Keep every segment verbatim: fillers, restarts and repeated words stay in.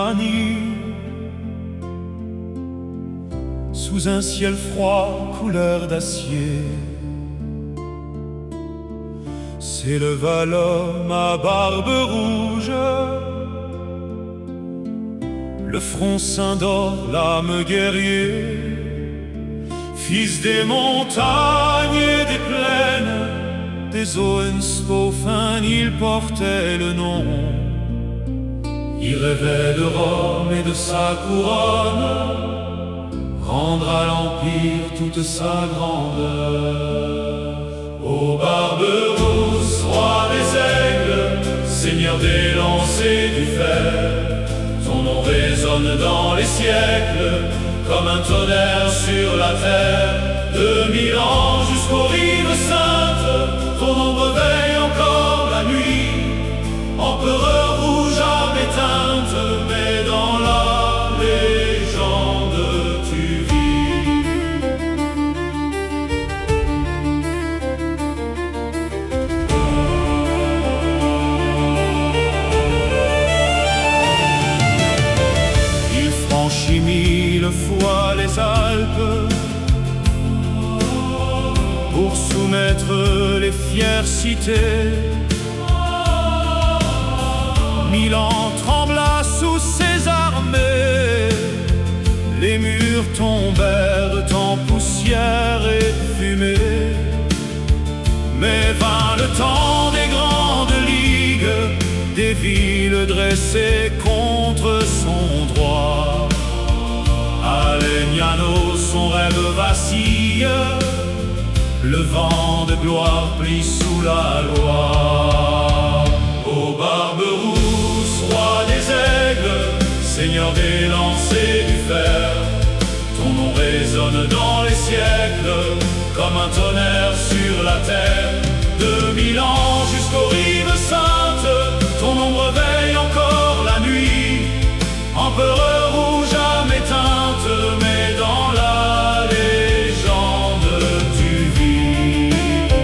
Birmanie, sous un ciel froid couleur d'acier, s'éleva l'homme à barbe rouge, le front ceint d'or, l'âme guerrier, fils des montagnes et des plaines, des Hohenstaufen, il portait le nom. Il rêvait de Rome et de sa couronne, rendre à l'Empire toute sa grandeur. Ô Barberousse, roi des aigles, seigneur des lancers du fer, ton nom résonne dans les siècles comme un tonnerre sur la terre. De mille ans jusqu'aux rives saintes, ton ombre veille encore la nuit, empereur rouge âme éteinte, mais dans la légende tu vis. Il franchit mille fois les Alpes pour soumettre les fières cités. Milan trembla sous ses armées, les murs tombèrent en poussière et fumée. Mais vint le temps des grandes ligues, des villes dressées contre son droit. À Legnano son rêve vacille, le vent de gloire plie sous la loi. Ô Barberousse, roi des aigles, seigneur des lancers du fer, ton nom résonne dans les siècles comme un tonnerre sur la terre. De mille ans jusqu'aux rives saintes, ton ombre veille encore la nuit, empereur rouge âme éteinte, mais dans la légende tu vis.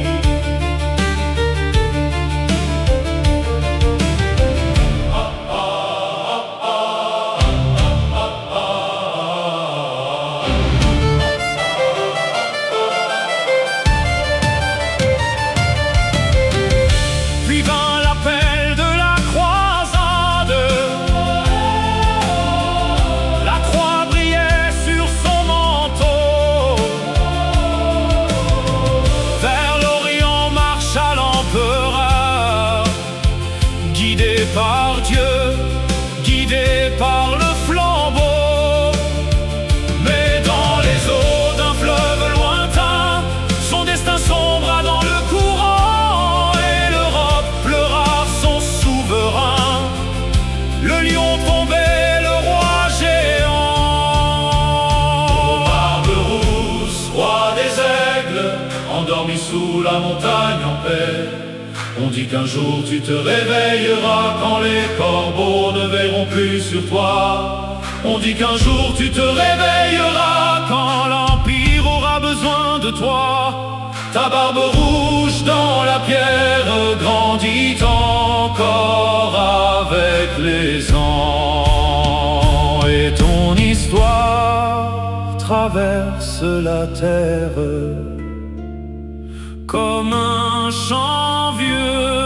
Puis vint l'appel de la croisade, la croix brillait sur son manteau. Vers l'Orient marcha l'empereur, guidé par Dieu, guidé par le flambeau. Mais dans les eaux d'un fleuve lointain, son destin sombra dans le courant, et l'Europe pleura son souverain. Le lion tombait, le roi géant. Ô Barberousse, roi des aigles, endormi sous la montagne en paix, on dit qu'un jour tu te réveilleras quand les corbeaux ne verront plus sur toi. On dit qu'un jour tu te réveilleras quand l'Empire aura besoin de toi. Ta barbe rouge dans la pierre grandit encore avec les ans, et ton histoire traverse la terre comme un chant vieux